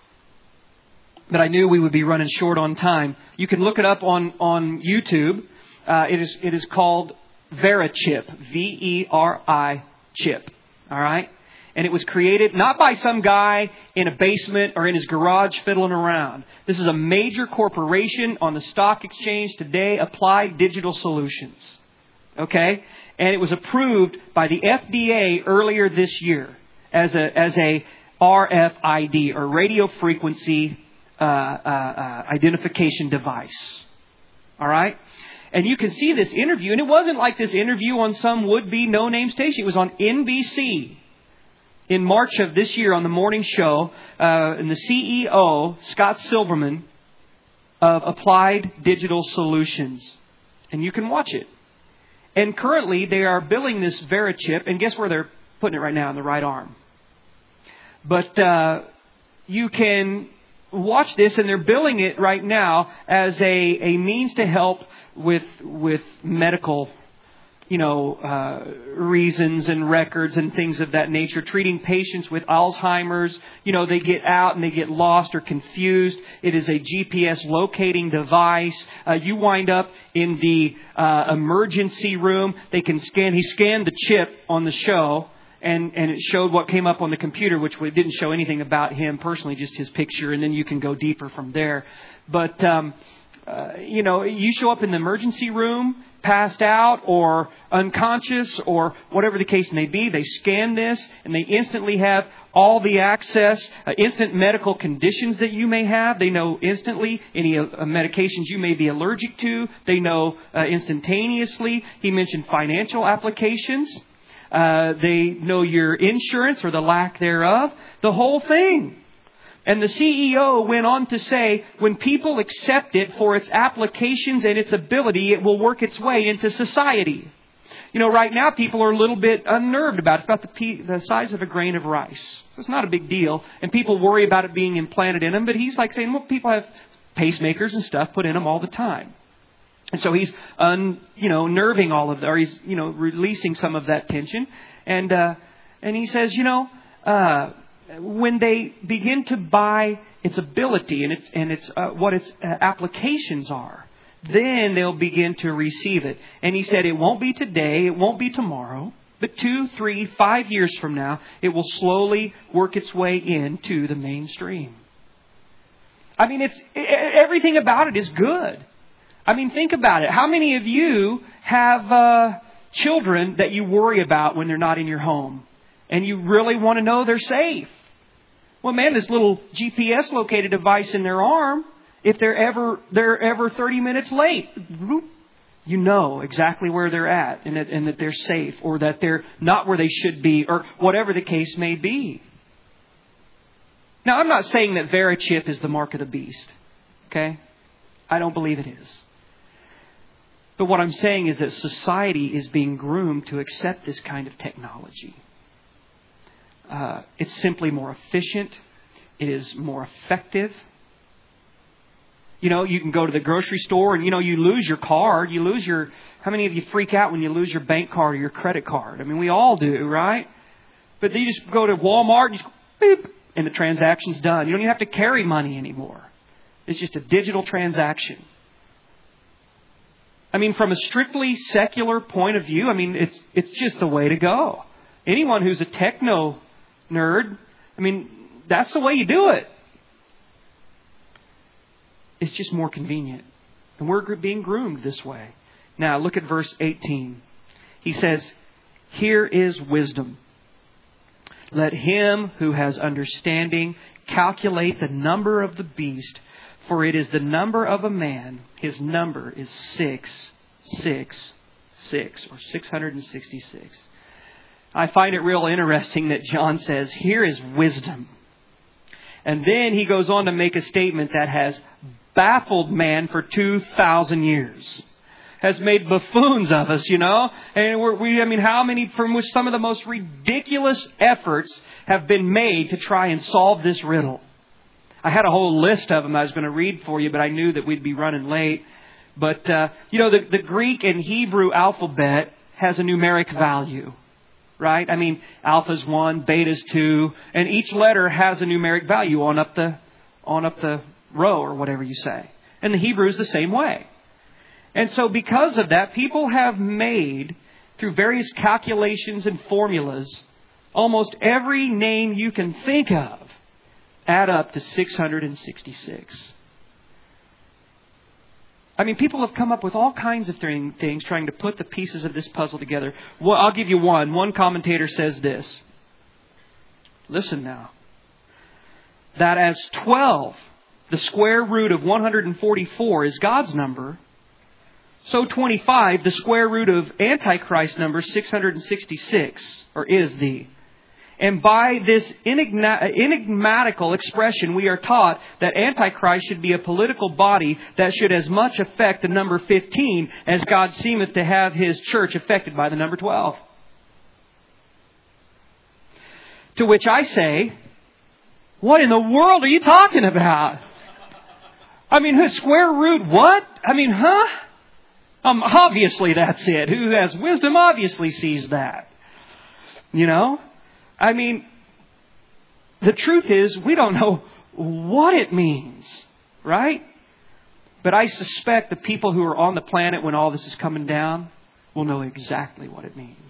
but I knew we would be running short on time. You can look it up on YouTube. It is called VeriChip. VERI chip. All right? And it was created not by some guy in a basement or in his garage fiddling around. This is a major corporation on the stock exchange today, Applied Digital Solutions. Okay? And it was approved by the FDA earlier this year as a RFID, or radio frequency identification device. All right? And you can see this interview, and it wasn't like this interview on some would-be no-name station. It was on NBC in March of this year on the morning show. And the CEO, Scott Silverman, of Applied Digital Solutions. And you can watch it. And currently, they are billing this VeriChip, and guess where they're putting it right now? In the right arm. But you can watch this, and they're billing it right now as a means to help with medical, reasons and records and things of that nature. Treating patients with Alzheimer's, they get out and they get lost or confused. It is a GPS locating device. You wind up in the emergency room. They can scan. He scanned the chip on the show. And it showed what came up on the computer, which didn't show anything about him personally, just his picture. And then you can go deeper from there. But, you show up in the emergency room, passed out or unconscious or whatever the case may be. They scan this and they instantly have all the access, instant medical conditions that you may have. They know instantly any medications you may be allergic to. They know instantaneously. He mentioned financial applications. They know your insurance or the lack thereof. The whole thing. And the CEO went on to say, when people accept it for its applications and its ability, it will work its way into society. Right now people are a little bit unnerved about it. It's about the size of a grain of rice. It's not a big deal. And people worry about it being implanted in them. But he's like saying, well, people have pacemakers and stuff put in them all the time. And so he's, nerving all of that, or he's, releasing some of that tension. And he says, when they begin to buy its ability and its what its applications are, then they'll begin to receive it. And he said, it won't be today, it won't be tomorrow, but 2, 3, 5 years from now, it will slowly work its way into the mainstream. I mean, everything about it is good. I mean, think about it. How many of you have children that you worry about when they're not in your home? And you really want to know they're safe? Well, man, this little GPS located device in their arm, if they're ever 30 minutes late, you know exactly where they're at and that they're safe, or that they're not where they should be, or whatever the case may be. Now, I'm not saying that VeriChip is the mark of the beast. Okay? I don't believe it is. But what I'm saying is that society is being groomed to accept this kind of technology. It's simply more efficient. It is more effective. You can go to the grocery store and, you lose your card. How many of you freak out when you lose your bank card or your credit card? I mean, we all do, right? But then you just go to Walmart and Beep, and the transaction's done. You don't even have to carry money anymore. It's just a digital transaction. I mean, from a strictly secular point of view, I mean, it's just the way to go. Anyone who's a techno nerd, I mean, that's the way you do it. It's just more convenient. And we're being groomed this way. Now, look at verse 18. He says, here is wisdom. Let him who has understanding calculate the number of the beast, for it is the number of a man. His number is 666, or 666. I find it real interesting that John says, here is wisdom. And then he goes on to make a statement that has baffled man for 2,000 years. Has made buffoons of us, you know. And how many, from which some of the most ridiculous efforts have been made to try and solve this riddle. I had a whole list of them I was going to read for you, but I knew that we'd be running late. But, the Greek and Hebrew alphabet has a numeric value, right? I mean, alpha's 1, beta's 2, and each letter has a numeric value on up the row or whatever you say. And the Hebrew is the same way. And so because of that, people have made, through various calculations and formulas, almost every name you can think of add up to 666. I mean, people have come up with all kinds of things trying to put the pieces of this puzzle together. Well, I'll give you one. One commentator says this. Listen now. That as 12, the square root of 144 is God's number, so 25, the square root of Antichrist number 666, or is the. And by this enigmatical expression, we are taught that Antichrist should be a political body that should as much affect the number 15 as God seemeth to have His church affected by the number 12. To which I say, what in the world are you talking about? I mean, square root what? I mean, huh? Obviously that's it. Who has wisdom obviously sees that. You know? I mean, the truth is we don't know what it means. Right? But I suspect the people who are on the planet when all this is coming down will know exactly what it means.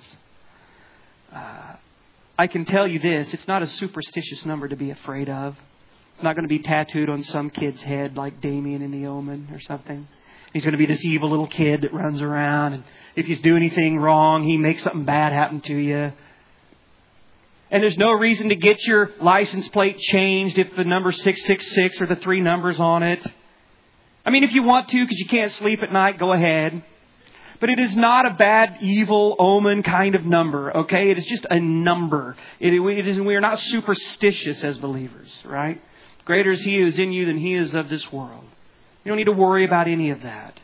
I can tell you this. It's not a superstitious number to be afraid of. It's not going to be tattooed on some kid's head like Damien in The Omen or something. He's going to be this evil little kid that runs around, and if you do anything wrong, he makes something bad happen to you. And there's no reason to get your license plate changed if the number 666 or the 3 numbers on it. I mean, if you want to, because you can't sleep at night, go ahead. But it is not a bad, evil, omen kind of number, okay? It is just a number. We are not superstitious as believers, right? Greater is He who is in you than he is of this world. You don't need to worry about any of that.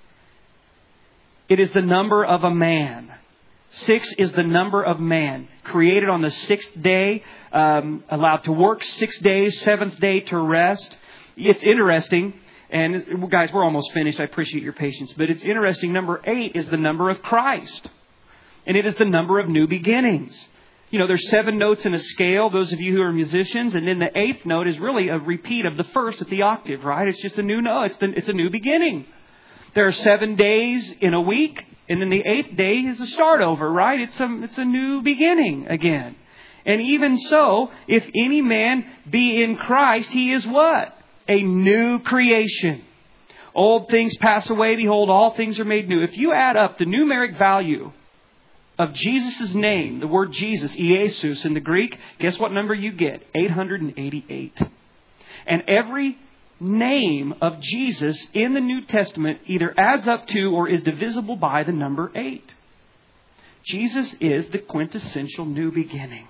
It is the number of a man. 6 is the number of man. Created on the 6th day, allowed to work 6 days, 7th day to rest. It's interesting. And guys, we're almost finished. I appreciate your patience. But it's interesting. Number 8 is the number of Christ. And it is the number of new beginnings. You know, there's 7 notes in a scale, those of you who are musicians, and then the 8th note is really a repeat of the first at the octave, right? It's just a new note. It's a new beginning. There are 7 days in a week, and then the 8th day is a start over, right? It's a new beginning again. And even so, if any man be in Christ, he is what? A new creation. Old things pass away, behold, all things are made new. If you add up the numeric value of Jesus' name, the word Jesus, Iesus in the Greek, guess what number you get? 888. And every name of Jesus in the New Testament either adds up to or is divisible by the number 8. Jesus is the quintessential new beginning.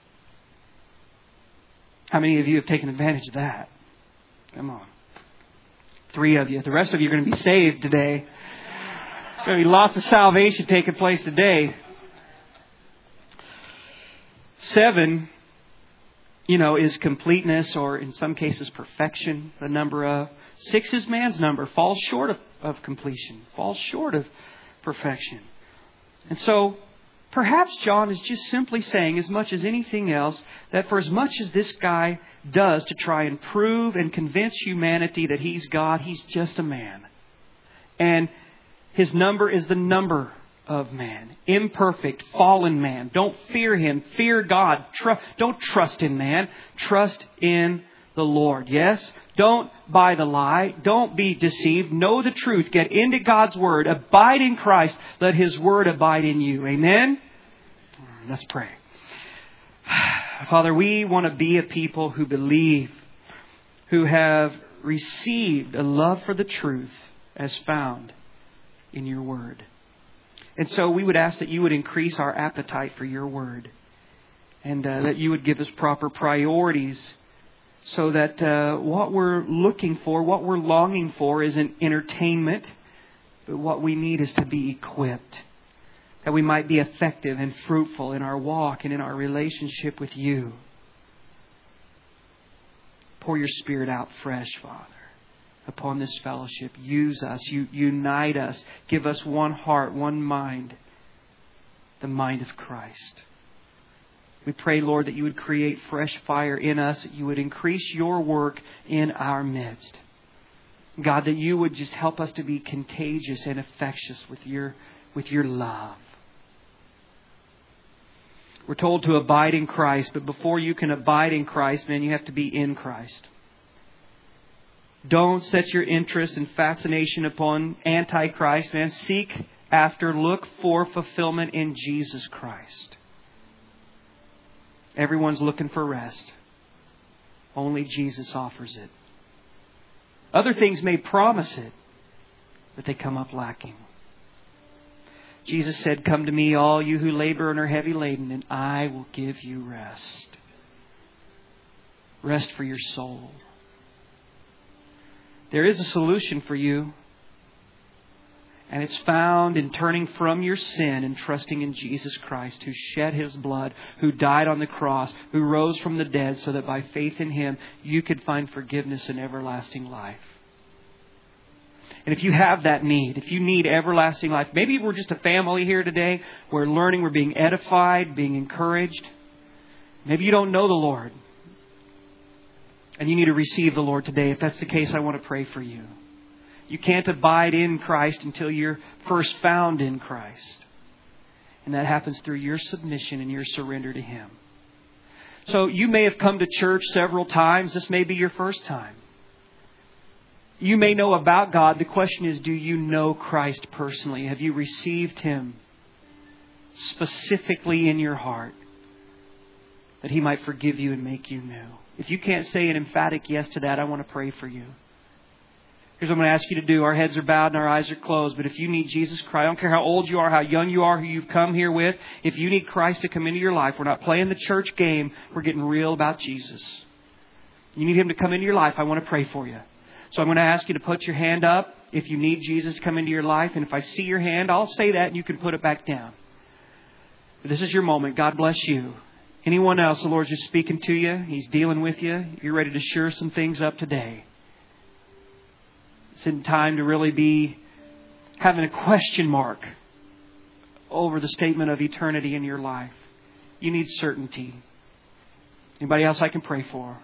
How many of you have taken advantage of that? Come on. 3 of you. The rest of you are going to be saved today. There's going to be lots of salvation taking place today. 7, is completeness, or in some cases perfection. The number of 6 is man's number. Falls short of completion. Falls short of perfection. And so Perhaps John is just simply saying, as much as anything else, that for as much as this guy does to try and prove and convince humanity that he's God, he's just a man. And his number is the number of man. Imperfect, fallen man. Don't fear him. Fear God. Don't trust in man. Trust in the Lord. Yes? Don't buy the lie. Don't be deceived. Know the truth. Get into God's Word. Abide in Christ. Let His Word abide in you. Amen? Let's pray. Father, we want to be a people who believe, who have received a love for the truth as found in your Word. And so we would ask that you would increase our appetite for your Word, and that you would give us proper priorities, so that what we're looking for, what we're longing for isn't entertainment, but what we need is to be equipped, that we might be effective and fruitful in our walk and in our relationship with you. Pour your Spirit out fresh, Father, upon this fellowship. Use us. Unite us. Give us one heart, one mind, the mind of Christ. We pray, Lord, that you would create fresh fire in us, that you would increase your work in our midst. God, that you would just help us to be contagious and infectious with your love. We're told to abide in Christ, but before you can abide in Christ, man, you have to be in Christ. Don't set your interest and fascination upon Antichrist, man. Seek after, look for fulfillment in Jesus Christ. Everyone's looking for rest. Only Jesus offers it. Other things may promise it, but they come up lacking. Jesus said, "Come to me, all you who labor and are heavy laden, and I will give you rest." Rest for your soul. There is a solution for you. And it's found in turning from your sin and trusting in Jesus Christ, who shed His blood, who died on the cross, who rose from the dead, so that by faith in Him, you could find forgiveness and everlasting life. And if you have that need, if you need everlasting life, maybe we're just a family here today. We're learning, we're being edified, being encouraged. Maybe you don't know the Lord, and you need to receive the Lord today. If that's the case, I want to pray for you. You can't abide in Christ until you're first found in Christ. And that happens through your submission and your surrender to Him. So you may have come to church several times. This may be your first time. You may know about God. The question is, do you know Christ personally? Have you received Him specifically in your heart, that He might forgive you and make you new? If you can't say an emphatic yes to that, I want to pray for you. Here's what I'm going to ask you to do. Our heads are bowed and our eyes are closed. But if you need Jesus Christ, I don't care how old you are, how young you are, who you've come here with. If you need Christ to come into your life, we're not playing the church game. We're getting real about Jesus. You need Him to come into your life. I want to pray for you. So I'm going to ask you to put your hand up if you need Jesus to come into your life. And if I see your hand, I'll say that and you can put it back down. But this is your moment. God bless you. Anyone else, the Lord's just speaking to you. He's dealing with you. You're ready to shore some things up today. It's in time to really be having a question mark over the statement of eternity in your life. You need certainty. Anybody else I can pray for?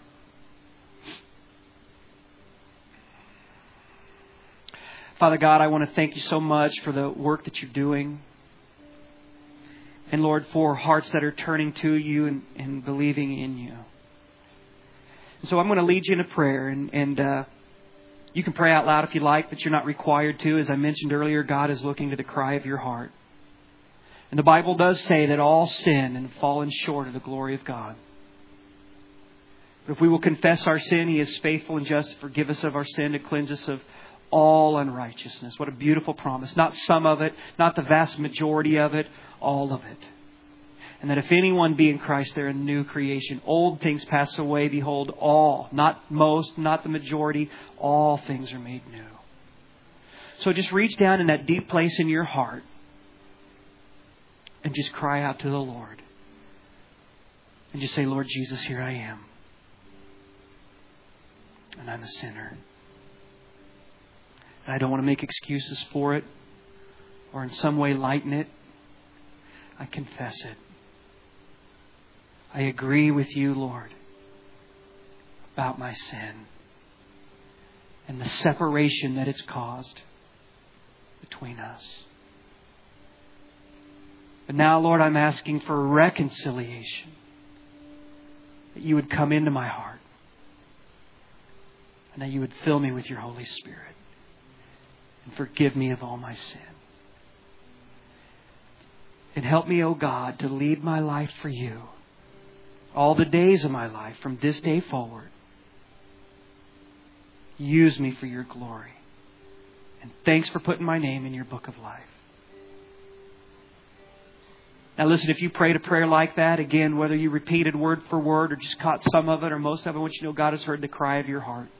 Father God, I want to thank you so much for the work that you're doing. And Lord, for hearts that are turning to you and believing in you. And so I'm going to lead you in a prayer, and you can pray out loud if you like, but you're not required to. As I mentioned earlier, God is looking to the cry of your heart. And the Bible does say that all sin and fallen short of the glory of God. But if we will confess our sin, He is faithful and just to forgive us of our sin, to cleanse us of all unrighteousness. What a beautiful promise. Not some of it, not the vast majority of it, all of it. And that if anyone be in Christ, they're a new creation. Old things pass away. Behold, all, not most, not the majority, all things are made new. So just reach down in that deep place in your heart and just cry out to the Lord. And just say, Lord Jesus, here I am. And I'm a sinner. And I don't want to make excuses for it or in some way lighten it. I confess it. I agree with you, Lord, about my sin and the separation that it's caused between us. But now, Lord, I'm asking for reconciliation, that you would come into my heart and that you would fill me with your Holy Spirit and forgive me of all my sin. And help me, O God, to lead my life for you all the days of my life from this day forward. Use me for your glory. And thanks for putting my name in your book of life. Now listen, if you prayed a prayer like that, again, whether you repeated word for word or just caught some of it or most of it, I want you to know God has heard the cry of your heart.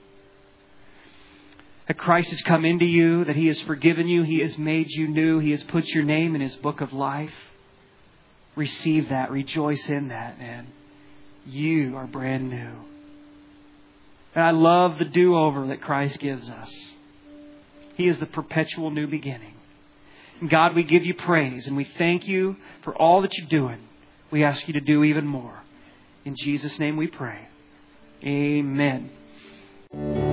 That Christ has come into you, that He has forgiven you, He has made you new, He has put your name in His book of life. Receive that, rejoice in that, man. You are brand new. And I love the do-over that Christ gives us. He is the perpetual new beginning. And God, we give you praise and we thank you for all that you're doing. We ask you to do even more. In Jesus' name we pray. Amen.